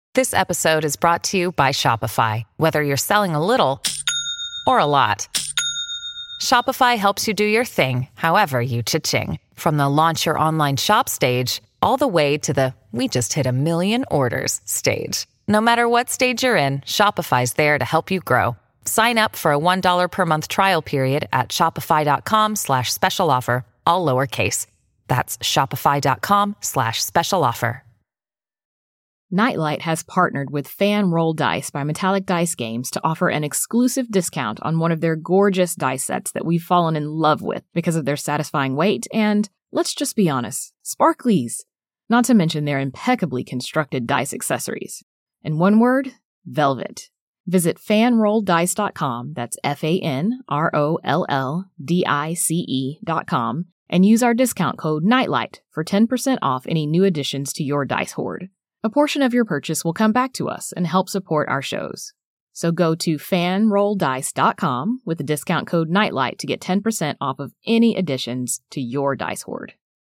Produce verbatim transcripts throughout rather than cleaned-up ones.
This episode is brought to you by Shopify. Whether you're selling a little or a lot, Shopify helps you do your thing, however you cha-ching. From the launch your online shop stage, all the way to the we just hit a million orders stage. No matter what stage you're in, Shopify's there to help you grow. Sign up for a one dollar per month trial period at shopify.com slash special offer, all lowercase. That's shopify.com slash special offer. Nightlight has partnered with Fan Roll Dice by Metallic Dice Games to offer an exclusive discount on one of their gorgeous dice sets that we've fallen in love with because of their satisfying weight and, let's just be honest, sparklies. Not to mention their impeccably constructed dice accessories. In one word, velvet. Visit fan roll dice dot com, that's F A N R O L L D I C E dot com, and use our discount code NIGHTLIGHT for ten percent off any new additions to your dice hoard. A portion of your purchase will come back to us and help support our shows. So go to fan roll dice dot com with the discount code NIGHTLIGHT to get ten percent off of any additions to your dice hoard.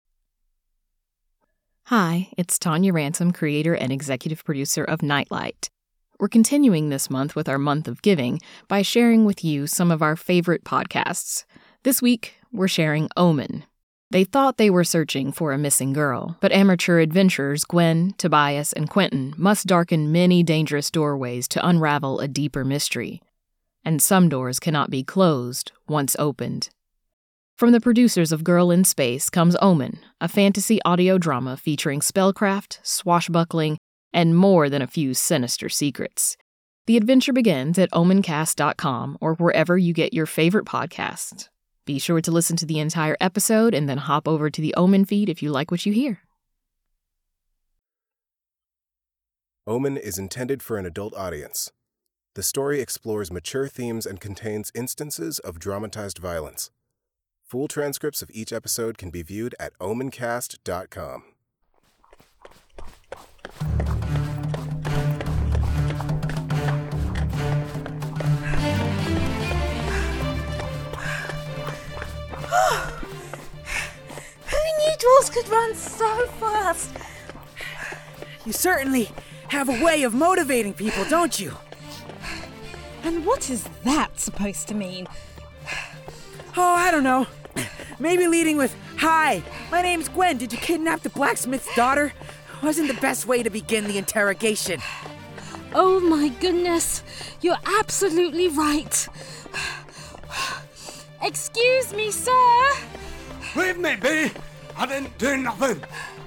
Hi, it's Tanya Ransom, creator and executive producer of Nightlight. We're continuing this month with our month of giving by sharing with you some of our favorite podcasts. This week, we're sharing Omen. They thought they were searching for a missing girl, but amateur adventurers Gwen, Tobias, and Quentin must darken many dangerous doorways to unravel a deeper mystery. And some doors cannot be closed once opened. From the producers of Girl in Space comes Omen, a fantasy audio drama featuring spellcraft, swashbuckling, and more than a few sinister secrets. The adventure begins at omen cast dot com or wherever you get your favorite podcasts. Be sure to listen to the entire episode and then hop over to the Omen feed if you like what you hear. Omen is intended for an adult audience. The story explores mature themes and contains instances of dramatized violence. Full transcripts of each episode can be viewed at omen cast dot com. Dwarves could run so fast. You certainly have a way of motivating people, don't you? And what is that supposed to mean? Oh, I don't know. Maybe leading with, "Hi, my name's Gwen. Did you kidnap the blacksmith's daughter?" Wasn't the best way to begin the interrogation. Oh my goodness, you're absolutely right. Excuse me, sir. Leave me be! I didn't do nothing!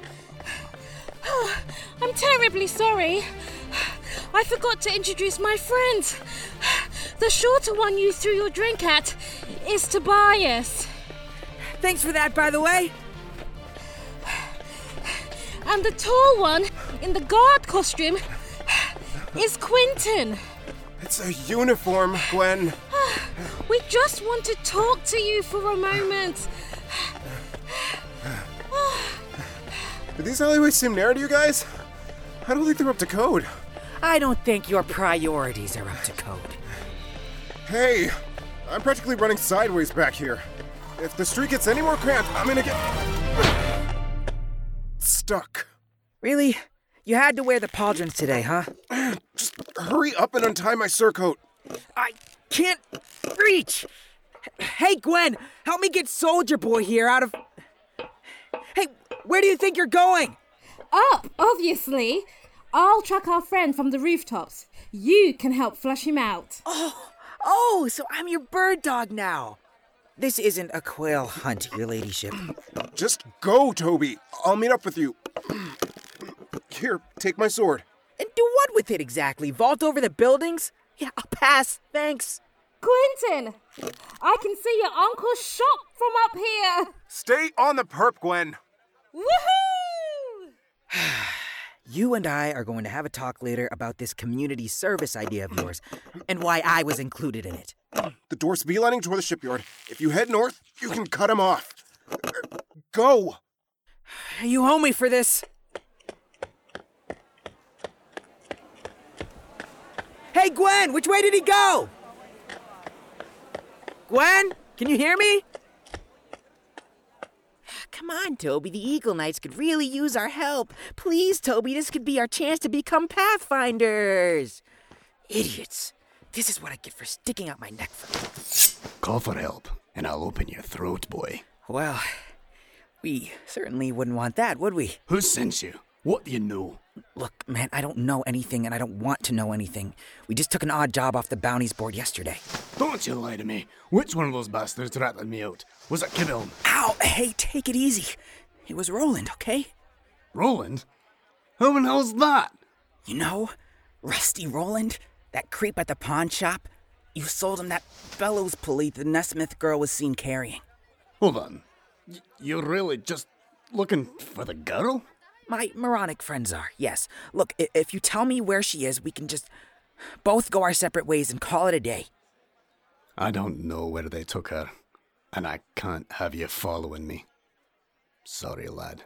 I'm terribly sorry. I forgot to introduce my friend. The shorter one you threw your drink at is Tobias. Thanks for that, by the way. And the tall one in the guard costume is Quentin. It's a uniform, Gwen. We just want to talk to you for a moment. Do these alleyways seem narrow to you guys? I don't think they're up to code. I don't think your priorities are up to code. Hey, I'm practically running sideways back here. If the street gets any more cramped, I'm gonna get stuck. Really? You had to wear the pauldrons today, huh? Just hurry up and untie my surcoat. I can't reach. Hey, Gwen, help me get Soldier Boy here out of... Hey, where do you think you're going? Up, obviously. I'll track our friend from the rooftops. You can help flush him out. Oh, oh, so I'm your bird dog now. This isn't a quail hunt, your ladyship. Just go, Toby. I'll meet up with you. Here, take my sword. And do what with it exactly? Vault over the buildings? Yeah, I'll pass. Thanks. Quentin, I can see your uncle's shop from up here. Stay on the perp, Gwen. Woohoo! You and I are going to have a talk later about this community service idea of yours and why I was included in it. The door's beelining toward the shipyard. If you head north, you can cut him off. Go! You owe me for this. Hey, Gwen, which way did he go? Gwen, can you hear me? Come on, Toby. The Eagle Knights could really use our help. Please, Toby, this could be our chance to become Pathfinders. Idiots. This is what I get for sticking out my neck for them. Call for help, and I'll open your throat, boy. Well, we certainly wouldn't want that, would we? Who sent you? What do you know? Look, man, I don't know anything, and I don't want to know anything. We just took an odd job off the bounties board yesterday. Don't you lie to me. Which one of those bastards ratted me out? Was it Kibble? Ow! Hey, take it easy. It was Roland, okay? Roland? Who the hell's that? You know, Rusty Roland? That creep at the pawn shop? You sold him that bellows pulley the Nesmith girl was seen carrying. Hold on. Y- you're really just looking for the girl? My moronic friends are, yes. Look, i- if you tell me where she is, we can just both go our separate ways and call it a day. I don't know where they took her, and I can't have you following me. Sorry, lad.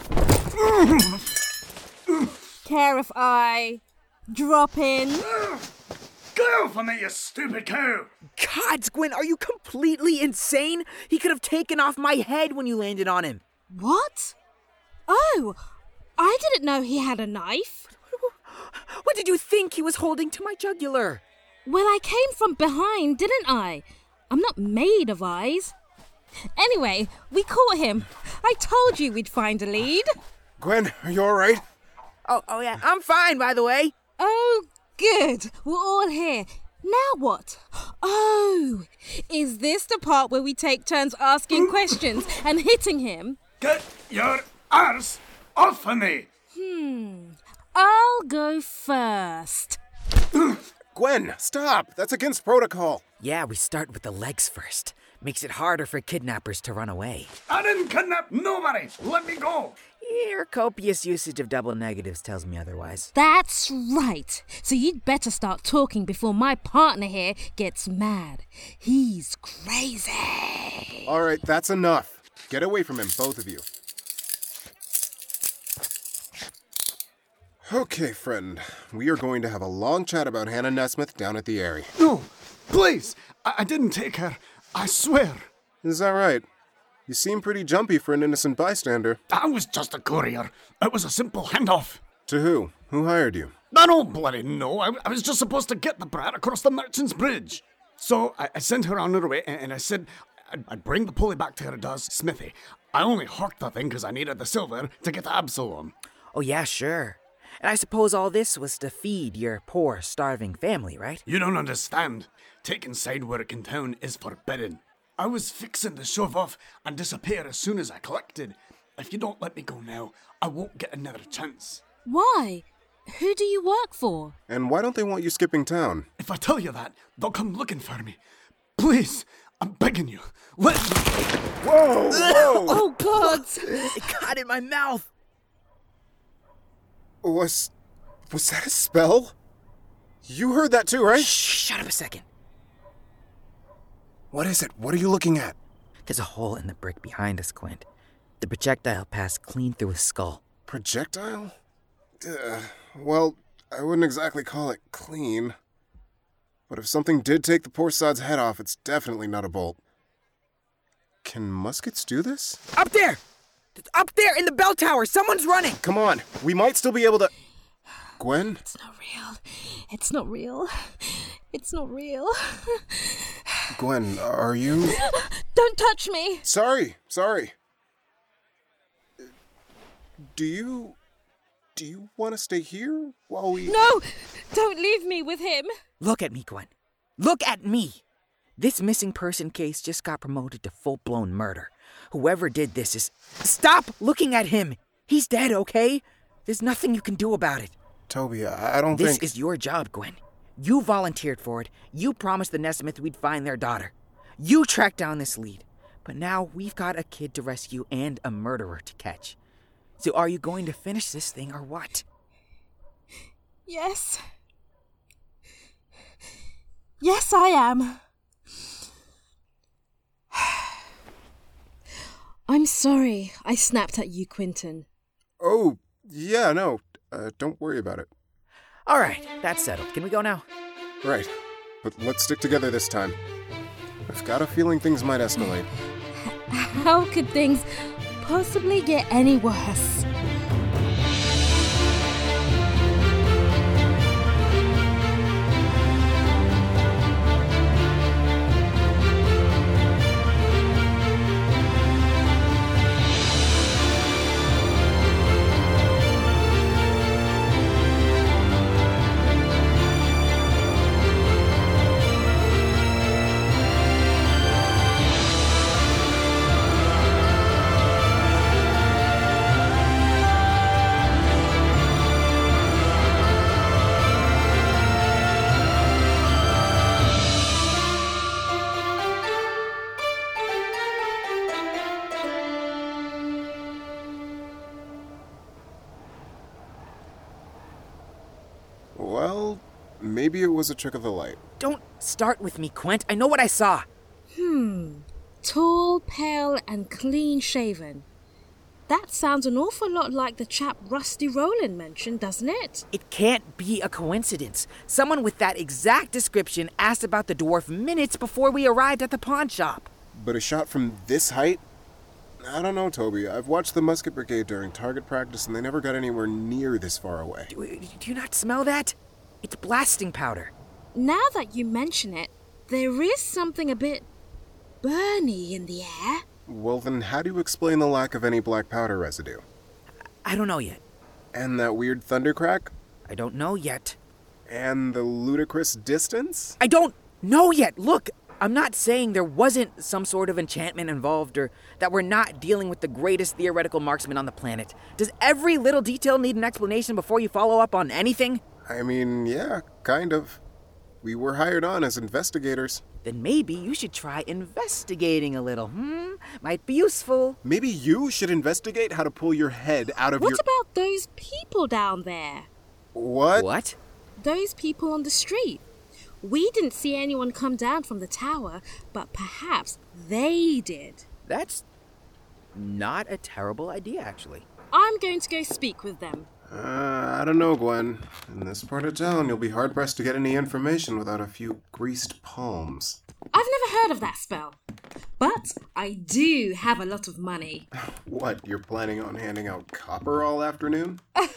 Care if I drop in? Get off of me, you stupid cow! Gods, Gwen, are you completely insane? He could have taken off my head when you landed on him. What? Oh, I didn't know he had a knife. What did you think he was holding to my jugular? Well, I came from behind, didn't I? I'm not made of eyes. Anyway, we caught him. I told you we'd find a lead. Gwen, are you all right? Oh, oh yeah, I'm fine, by the way. Oh, good. We're all here. Now what? Oh, is this the part where we take turns asking questions and hitting him? Get your arse off of me! Hmm. I'll go first. Gwen, stop! That's against protocol. Yeah, we start with the legs first. Makes it harder for kidnappers to run away. I didn't kidnap nobody! Let me go! Your copious usage of double negatives tells me otherwise. That's right. So you'd better start talking before my partner here gets mad. He's crazy. All right, that's enough. Get away from him, both of you. Okay, friend. We are going to have a long chat about Hannah Nesmith down at the Airy. No! Please! I, I didn't take her. I swear. Is that right? You seem pretty jumpy for an innocent bystander. I was just a courier. It was a simple handoff. To who? Who hired you? I don't bloody know. I, I was just supposed to get the brat across the Merchant's Bridge. So I, I sent her on her way, and, and I said I'd, I'd bring the pulley back to her dad's smithy. I only hawked the thing because I needed the silver to get to Absalom. Oh, yeah, sure. And I suppose all this was to feed your poor, starving family, right? You don't understand. Taking side work in town is forbidden. I was fixing to shove off and disappear as soon as I collected. If you don't let me go now, I won't get another chance. Why? Who do you work for? And why don't they want you skipping town? If I tell you that, they'll come looking for me. Please, I'm begging you, let me. Whoa! Whoa! Oh, God! It got in my mouth. Was... was that a spell? You heard that too, right? Shh, shut up a second. What is it? What are you looking at? There's a hole in the brick behind us, Quint. The projectile passed clean through his skull. Projectile? Uh, well, I wouldn't exactly call it clean. But if something did take the poor sod's head off, it's definitely not a bolt. Can muskets do this? Up there! Up there in the bell tower! Someone's running! Come on, we might still be able to... Gwen? It's not real. It's not real. It's not real. Gwen, are you... Don't touch me! Sorry, sorry. Do you... Do you want to stay here while we... No! Don't leave me with him! Look at me, Gwen. Look at me! This missing person case just got promoted to full-blown murder. Whoever did this is... Stop looking at him! He's dead, okay? There's nothing you can do about it. Toby, I don't this think... This is your job, Gwen. You volunteered for it. You promised the Nesmith we'd find their daughter. You tracked down this lead. But now we've got a kid to rescue and a murderer to catch. So are you going to finish this thing or what? Yes. Yes, I am. I'm sorry I snapped at you, Quentin. Oh, yeah, no. Uh, don't worry about it. All right, that's settled. Can we go now? Right. But let's stick together this time. I've got a feeling things might escalate. How could things possibly get any worse? Well, maybe it was a trick of the light. Don't start with me, Quint. I know what I saw. Hmm. Tall, pale, and clean-shaven. That sounds an awful lot like the chap Rusty Rowland mentioned, doesn't it? It can't be a coincidence. Someone with that exact description asked about the dwarf minutes before we arrived at the pawn shop. But a shot from this height? I don't know, Toby. I've watched the Musket Brigade during target practice, and they never got anywhere near this far away. Do, do you not smell that? It's blasting powder. Now that you mention it, there is something a bit burny in the air. Well, then how do you explain the lack of any black powder residue? I don't know yet. And that weird thundercrack? I don't know yet. And the ludicrous distance? I don't know yet. Look, I'm not saying there wasn't some sort of enchantment involved or that we're not dealing with the greatest theoretical marksman on the planet. Does every little detail need an explanation before you follow up on anything? I mean, yeah, kind of. We were hired on as investigators. Then maybe you should try investigating a little, hmm? Might be useful. Maybe you should investigate how to pull your head out of What your... about those people down there? What? What? Those people on the street. We didn't see anyone come down from the tower, but perhaps they did. That's not a terrible idea, actually. I'm going to go speak with them. Uh, I don't know, Gwen. In this part of town, you'll be hard-pressed to get any information without a few greased palms. I've never heard of that spell, but I do have a lot of money. What, you're planning on handing out copper all afternoon?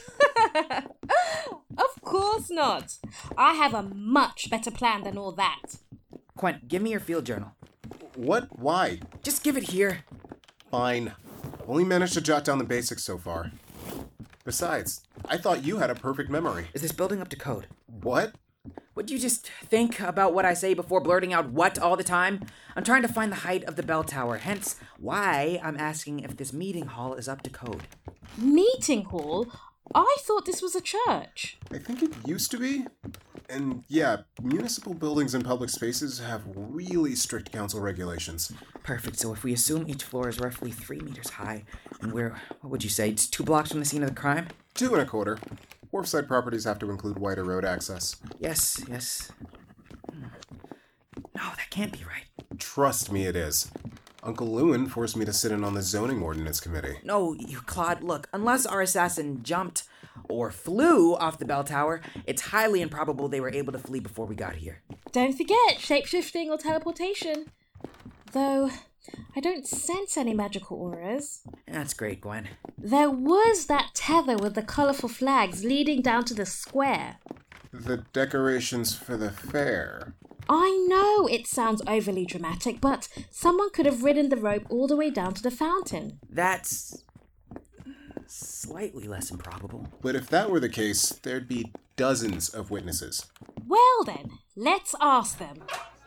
Of course not. I have a much better plan than all that. Quint, give me your field journal. What? Why? Just give it here. Fine. Only managed to jot down the basics so far. Besides, I thought you had a perfect memory. Is this building up to code? What? Would you just think about what I say before blurting out what all the time? I'm trying to find the height of the bell tower, hence why I'm asking if this meeting hall is up to code. Meeting hall? I thought this was a church. I think it used to be. And yeah, municipal buildings and public spaces have really strict council regulations. Perfect. So if we assume each floor is roughly three meters high, and we're, what would you say, it's two blocks from the scene of the crime? Two and a quarter. Wharfside properties have to include wider road access. Yes, yes. No, that can't be right. Trust me, it is. Uncle Lewin forced me to sit in on the zoning ordinance committee. No, you Claude, look, unless our assassin jumped or flew off the bell tower, it's highly improbable they were able to flee before we got here. Don't forget shape-shifting or teleportation. Though, I don't sense any magical auras. That's great, Gwen. There was that tether with the colourful flags leading down to the square. The decorations for the fair. I know it sounds overly dramatic, but someone could have ridden the rope all the way down to the fountain. That's slightly less improbable. But if that were the case, there'd be dozens of witnesses. Well then, let's ask them.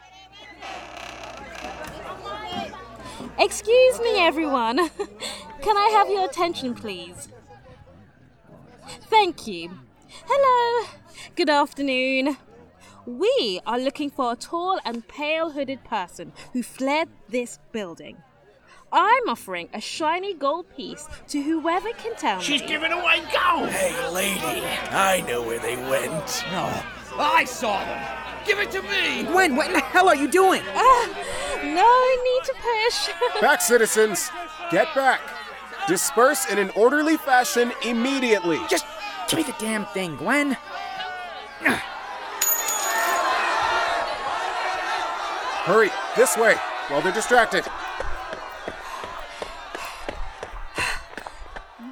Excuse me, everyone. Can I have your attention, please? Thank you. Hello. Good afternoon. We are looking for a tall and pale hooded person who fled this building. I'm offering a shiny gold piece to whoever can tell She's me. She's giving away gold! Hey, lady, I know where they went. No, I saw them. Give it to me! Gwen, what in the hell are you doing? Uh, no need to push. Back, citizens! Get back! Disperse in an orderly fashion immediately! Just give me the damn thing, Gwen. Hurry, this way, while they're distracted.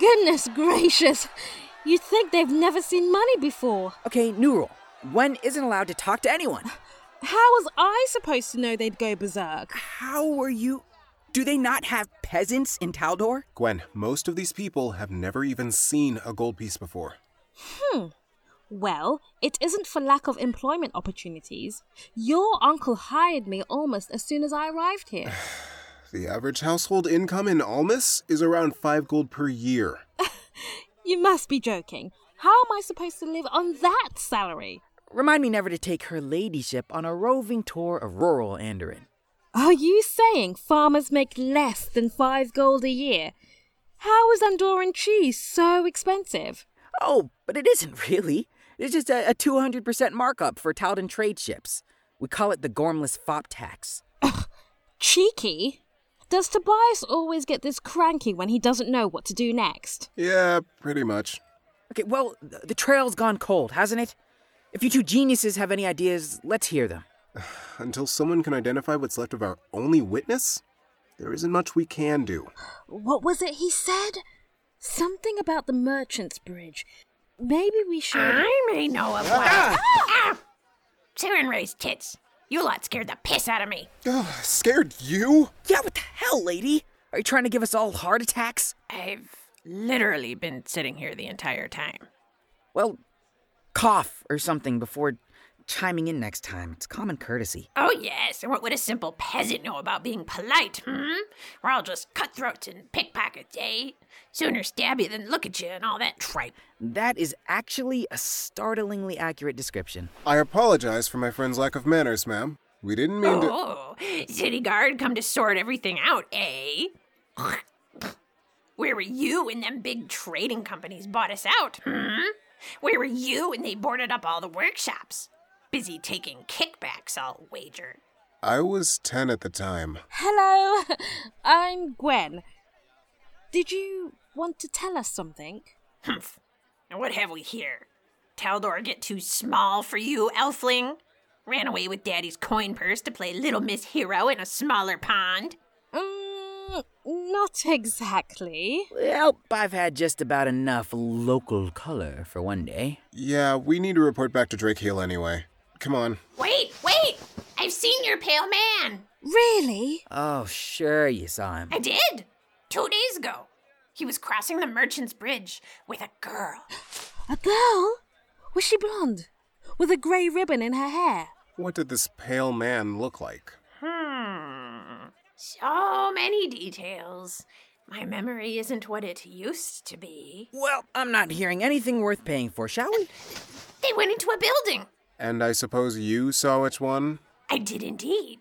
Goodness gracious. You'd think they've never seen money before. Okay, new rule. Gwen isn't allowed to talk to anyone. How was I supposed to know they'd go berserk? How were you... Do they not have peasants in Taldor? Gwen, most of these people have never even seen a gold piece before. Hmm. Well, it isn't for lack of employment opportunities. Your uncle hired me almost as soon as I arrived here. The average household income in Almas is around five gold per year. You must be joking. How am I supposed to live on that salary? Remind me never to take her ladyship on a roving tour of rural Andoran. Are you saying farmers make less than five gold a year? How is Andorran cheese so expensive? Oh, but it isn't really. It's just a, a two hundred percent markup for Taldan trade ships. We call it the Gormless Fop tax. Ugh, cheeky? Does Tobias always get this cranky when he doesn't know what to do next? Yeah, pretty much. Okay, well, the trail's gone cold, hasn't it? If you two geniuses have any ideas, let's hear them. Until someone can identify what's left of our only witness, there isn't much we can do. What was it he said? Something about the Merchant's Bridge. Maybe we should... I may know of one. Ah! Ah! Siren raised tits. You lot scared the piss out of me. Oh, scared you? Yeah, what the hell, lady? Are you trying to give us all heart attacks? I've literally been sitting here the entire time. Well, cough or something before chiming in next time. It's common courtesy. Oh, yes. And what would a simple peasant know about being polite, hmm? We're all just cutthroats and pickpockets, eh? Sooner stab you than look at you and all that tripe. That is actually a startlingly accurate description. I apologize for my friend's lack of manners, ma'am. We didn't mean to... Oh, city guard come to sort everything out, eh? Where were you when them big trading companies bought us out, hmm? Where were you when they boarded up all the workshops? Busy taking kickbacks, I'll wager. I was ten at the time. Hello, I'm Gwen. Did you want to tell us something? Humph. Now what have we here? Taldor get too small for you, elfling? Ran away with Daddy's coin purse to play Little Miss Hero in a smaller pond? Um, not exactly. Well, I've had just about enough local color for one day. Yeah, we need to report back to Drakeheel anyway. Come on. Wait, wait! I've seen your pale man! Really? Oh, sure you saw him. I did! Two days ago. He was crossing the Merchant's Bridge with a girl. A girl? Was she blonde? With a grey ribbon in her hair? What did this pale man look like? Hmm. So many details. My memory isn't what it used to be. Well, I'm not hearing anything worth paying for, shall we? They went into a building. And I suppose you saw which one? I did indeed.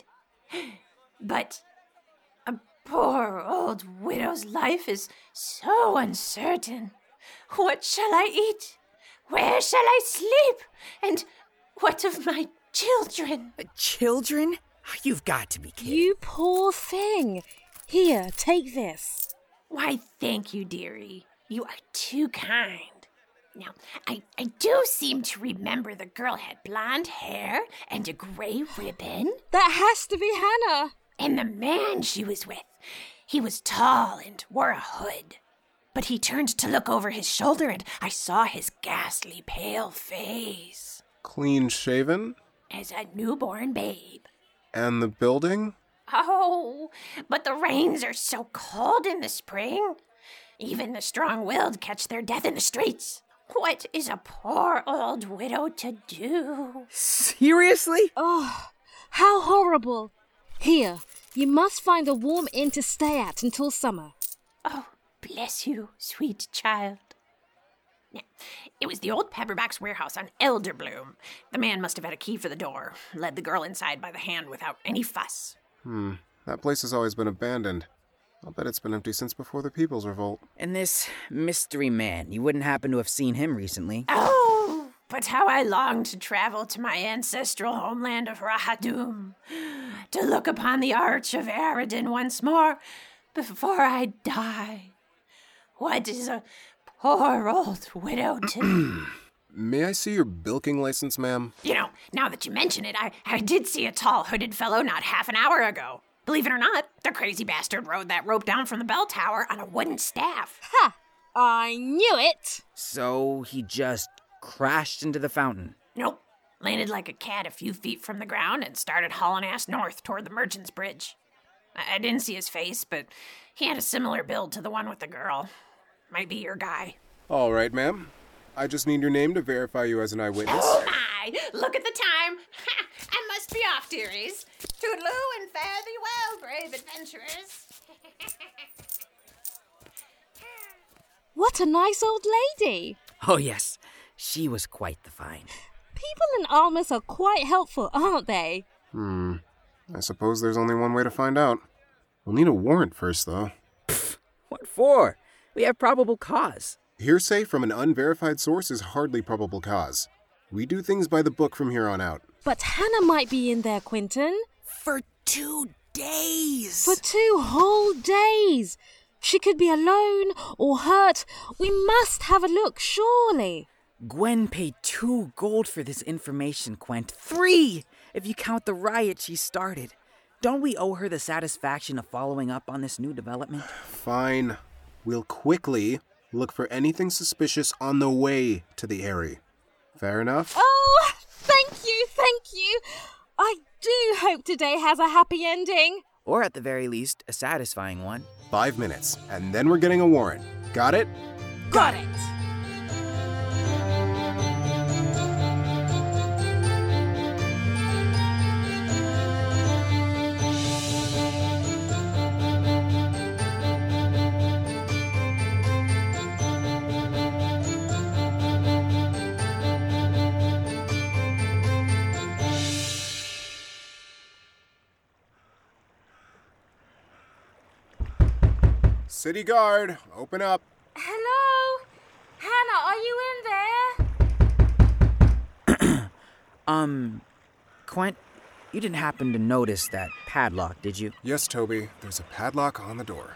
But a poor old widow's life is so uncertain. What shall I eat? Where shall I sleep? And what of my children? Uh, children? You've got to be kidding. You poor thing. Here, take this. Why, thank you, dearie. You are too kind. Now, I, I do seem to remember the girl had blonde hair and a gray ribbon. That has to be Hannah. And the man she was with, he was tall and wore a hood. But he turned to look over his shoulder and I saw his ghastly pale face. Clean shaven? As a newborn babe. And the building? Oh, but the rains are so cold in the spring. Even the strong-willed catch their death in the streets. What is a poor old widow to do? Seriously? Oh, how horrible. Here, you must find a warm inn to stay at until summer. Oh, bless you, sweet child. Now, it was the old Pepperback's warehouse on Elderbloom. The man must have had a key for the door, led the girl inside by the hand without any fuss. Hmm, that place has always been abandoned. I'll bet it's been empty since before the People's Revolt. And this mystery man, you wouldn't happen to have seen him recently? Oh, but how I long to travel to my ancestral homeland of Rahadum, to look upon the Arch of Aradin once more before I die. What is a poor old widow to... May I see your bilking license, ma'am? You know, now that you mention it, I, I did see a tall hooded fellow not half an hour ago. Believe it or not, the crazy bastard rode that rope down from the bell tower on a wooden staff. Ha! I knew it! So he just crashed into the fountain. Nope. Landed like a cat a few feet from the ground and started hauling ass north toward the Merchant's Bridge. I, I didn't see his face, but he had a similar build to the one with the girl. Might be your guy. All right, ma'am. I just need your name to verify you as an eyewitness. Hi! Look at the time! Ha! I must be off, dearies. Toodaloo and fare thee well, brave adventurers. What a nice old lady! Oh, yes. She was quite the find. People in armors are quite helpful, aren't they? Hmm. I suppose there's only one way to find out. We'll need a warrant first, though. Pfft, what for? We have probable cause. Hearsay from an unverified source is hardly probable cause. We do things by the book from here on out. But Hannah might be in there, Quentin. For two days. For two whole days. She could be alone or hurt. We must have a look, surely. Gwen paid two gold for this information, Quent. Three, if you count the riot she started. Don't we owe her the satisfaction of following up on this new development? Fine. We'll quickly look for anything suspicious on the way to the Eyrie. Fair enough? Oh, thank you, thank you. I do hope today has a happy ending. Or at the very least, a satisfying one. Five minutes, and then we're getting a warrant. Got it? Got it. City Guard, open up. Hello? Hannah, are you in there? um, Quent, you didn't happen to notice that padlock, did you? Yes, Toby. There's a padlock on the door.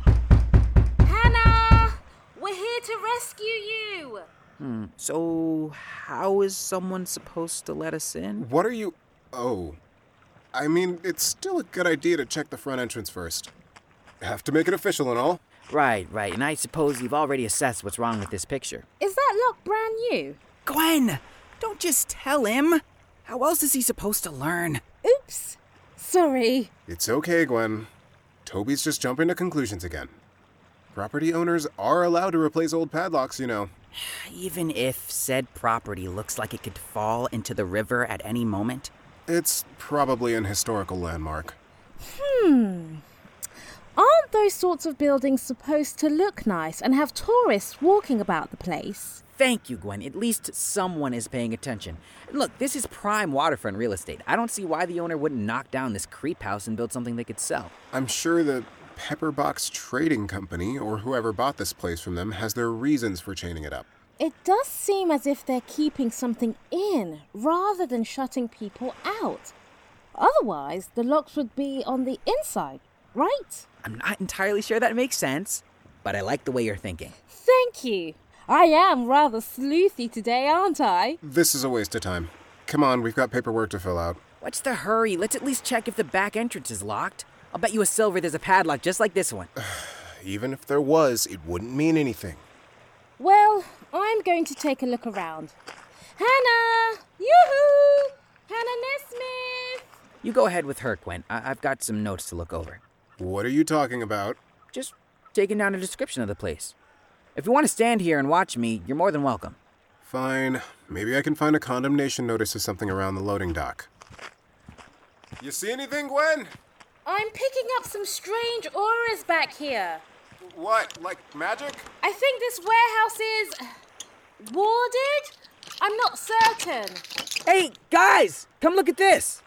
Hannah! We're here to rescue you! Hmm, so how is someone supposed to let us in? What are you... Oh. I mean, it's still a good idea to check the front entrance first. Have to make it official and all. Right, right. And I suppose you've already assessed what's wrong with this picture. Is that lock brand new? Gwen! Don't just tell him! How else is he supposed to learn? Oops. Sorry. It's okay, Gwen. Toby's just jumping to conclusions again. Property owners are allowed to replace old padlocks, you know. Even if said property looks like it could fall into the river at any moment? It's probably an historical landmark. Hmm... Aren't those sorts of buildings supposed to look nice and have tourists walking about the place? Thank you, Gwen. At least someone is paying attention. Look, this is prime waterfront real estate. I don't see why the owner wouldn't knock down this creep house and build something they could sell. I'm sure the Pepperbox Trading Company, or whoever bought this place from them, has their reasons for chaining it up. It does seem as if they're keeping something in, rather than shutting people out. Otherwise, the locks would be on the inside, right? I'm not entirely sure that makes sense, but I like the way you're thinking. Thank you. I am rather sleuthy today, aren't I? This is a waste of time. Come on, we've got paperwork to fill out. What's the hurry? Let's at least check if the back entrance is locked. I'll bet you a silver there's a padlock just like this one. Even if there was, it wouldn't mean anything. Well, I'm going to take a look around. Hannah! Yoo-hoo! Hannah Nesmith! You go ahead with her, Gwen. I- I've got some notes to look over. What are you talking about? Just taking down a description of the place. If you want to stand here and watch me, you're more than welcome. Fine. Maybe I can find a condemnation notice or something around the loading dock. You see anything, Gwen? I'm picking up some strange auras back here. What? Like magic? I think this warehouse is... warded? I'm not certain. Hey, guys! Come look at this!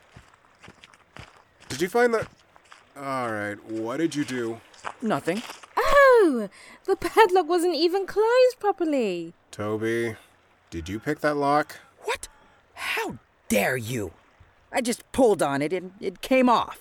Did you find the... Alright, what did you do? Nothing. Oh! The padlock wasn't even closed properly. Toby, did you pick that lock? What? How dare you? I just pulled on it and it came off.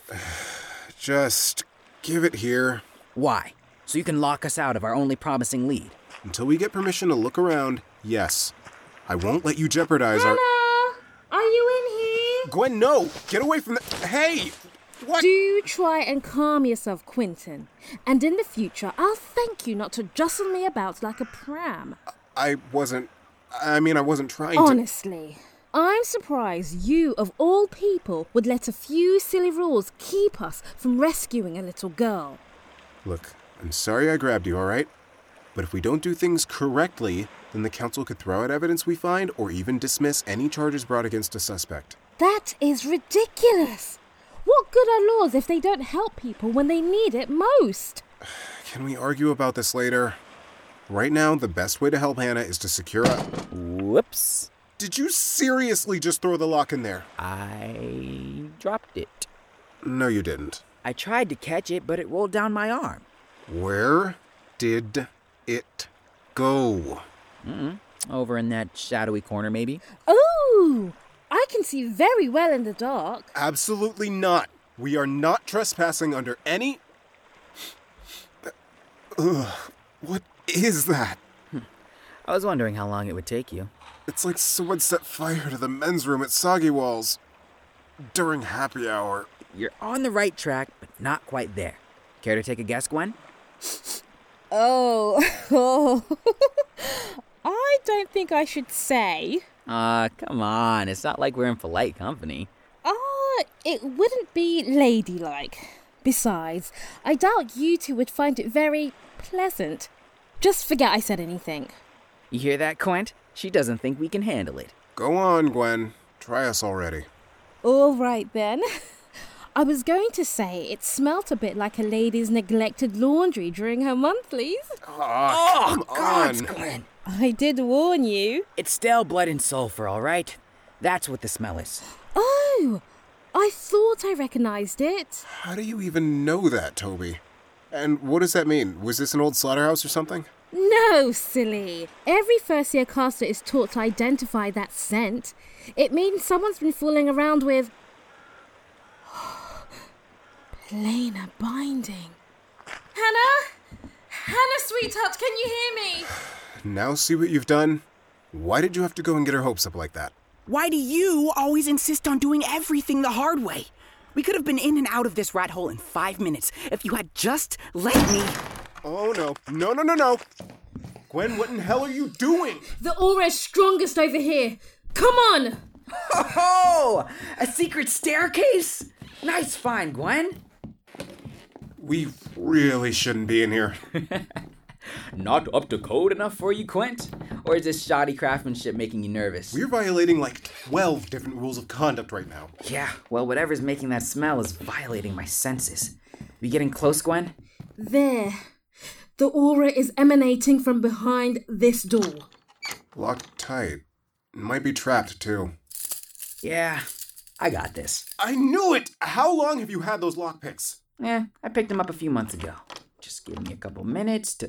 Just give it here. Why? So you can lock us out of our only promising lead? Until we get permission to look around, yes. I won't let you jeopardize Hannah, our... are you in here? Gwen, no! Get away from the... Hey! What? Do try and calm yourself, Quentin. And in the future, I'll thank you not to jostle me about like a pram. I wasn't... I mean, I wasn't trying to... Honestly, I'm surprised you, of all people, would let a few silly rules keep us from rescuing a little girl. Look, I'm sorry I grabbed you, all right? But if we don't do things correctly, then the council could throw out evidence we find or even dismiss any charges brought against a suspect. That is ridiculous. What good are laws if they don't help people when they need it most? Can we argue about this later? Right now, the best way to help Hannah is to secure a... Whoops. Did you seriously just throw the lock in there? I dropped it. No, you didn't. I tried to catch it, but it rolled down my arm. Where did it go? Mm-mm. Over in that shadowy corner, maybe? Oh, I can see very well in the dark. Absolutely not. We are not trespassing under any... Ugh, what is that? I was wondering how long it would take you. It's like someone set fire to the men's room at Soggy Walls during happy hour. You're on the right track, but not quite there. Care to take a guess, Gwen? Oh, oh. I don't think I should say. Ah, uh, come on. It's not like we're in polite company. Ah, uh, it wouldn't be ladylike. Besides, I doubt you two would find it very pleasant. Just forget I said anything. You hear that, Quint? She doesn't think we can handle it. Go on, Gwen. Try us already. All right, then. I was going to say it smelt a bit like a lady's neglected laundry during her monthlies. Oh, come God, on. Gwen. I did warn you. It's stale blood and sulfur, all right? That's what the smell is. Oh, I thought I recognized it. How do you even know that, Toby? And what does that mean? Was this an old slaughterhouse or something? No, silly. Every first-year caster is taught to identify that scent. It means someone's been fooling around with... planar binding. Hannah? Hannah, sweetheart, can you hear me? Now see what you've done? Why did you have to go and get her hopes up like that? Why do you always insist on doing everything the hard way? We could have been in and out of this rat hole in five minutes if you had just let me... Oh, no. No, no, no, no. Gwen, what in hell are you doing? The aura is strongest over here. Come on! Oh, a secret staircase? Nice find, Gwen. We really shouldn't be in here. Not up to code enough for you, Quint? Or is this shoddy craftsmanship making you nervous? We're violating like twelve different rules of conduct right now. Yeah, well, whatever's making that smell is violating my senses. We getting close, Gwen? There. The aura is emanating from behind this door. Locked tight. Might be trapped, too. Yeah, I got this. I knew it! How long have you had those lockpicks? Eh, I picked them up a few months ago. Just give me a couple minutes to...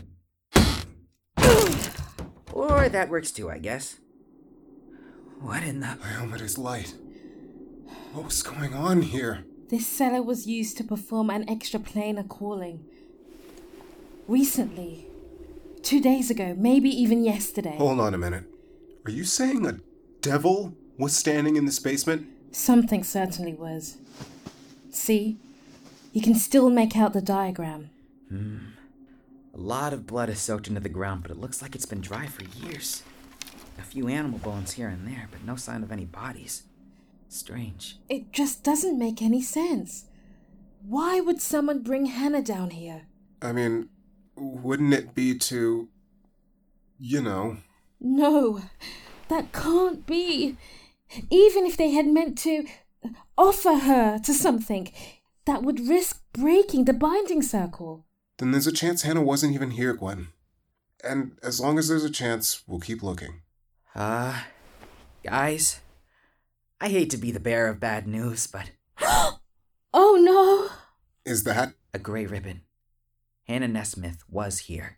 Or that works too, I guess. What in the... My helmet is light. What was going on here? This cellar was used to perform an extraplanar calling. Recently. Two days ago, maybe even yesterday. Hold on a minute. Are you saying a devil was standing in this basement? Something certainly was. See? You can still make out the diagram. Hmm. A lot of blood is soaked into the ground, but it looks like it's been dry for years. A few animal bones here and there, but no sign of any bodies. Strange. It just doesn't make any sense. Why would someone bring Hannah down here? I mean, wouldn't it be to... you know... No, that can't be. Even if they had meant to offer her to something, that would risk breaking the binding circle. Then there's a chance Hannah wasn't even here, Gwen. And as long as there's a chance, we'll keep looking. Uh, guys, I hate to be the bearer of bad news, but... Oh no! Is that... A gray ribbon. Hannah Nesmith was here.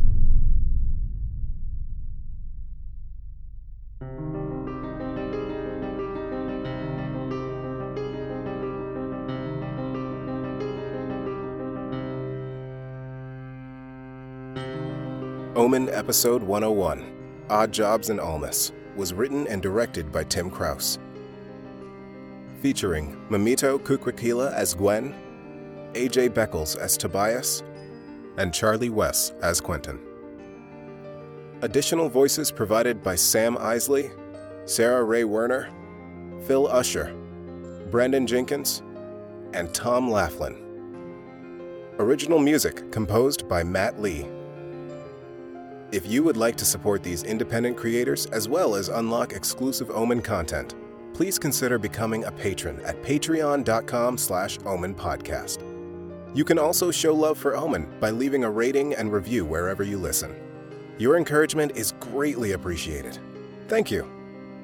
Omen Episode one oh one, Odd Jobs in Almas, was written and directed by Tim Kraus. featuring Mamito Kukwakila as Gwen, A J Beckles as Tobias, and Charlie Wess as Quentin. Additional voices provided by Sam Isley, Sarah Ray Werner, Phil Usher, Brandon Jenkins, and Tom Laughlin. Original music composed by Matt Lee. If you would like to support these independent creators as well as unlock exclusive Omen content, please consider becoming a patron at patreon.com slash Omen Podcast. You can also show love for Omen by leaving a rating and review wherever you listen. Your encouragement is greatly appreciated. Thank you.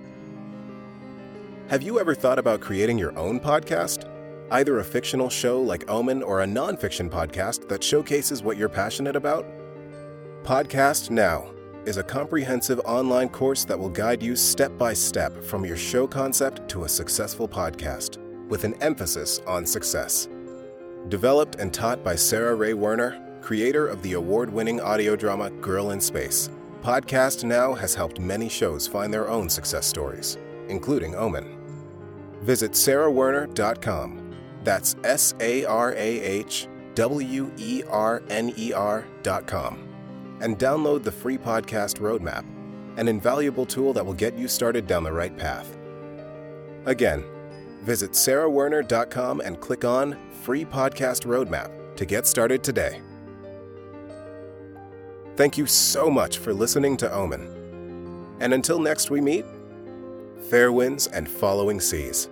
Have you ever thought about creating your own podcast? Either a fictional show like Omen or a non-fiction podcast that showcases what you're passionate about? Podcast Now is a comprehensive online course that will guide you step by step from your show concept to a successful podcast, with an emphasis on success. Developed and taught by Sarah Ray Werner, creator of the award-winning audio drama Girl in Space, Podcast Now has helped many shows find their own success stories, including Omen. Visit sarah werner dot com. That's S A R A H W E R N E R dot com. And download the free podcast roadmap, an invaluable tool that will get you started down the right path. Again, visit sarah werner dot com and click on Free Podcast Roadmap to get started today. Thank you so much for listening to Omen. And until next we meet, fair winds and following seas.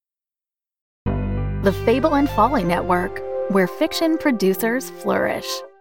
The Fable and Folly Network, where fiction producers flourish.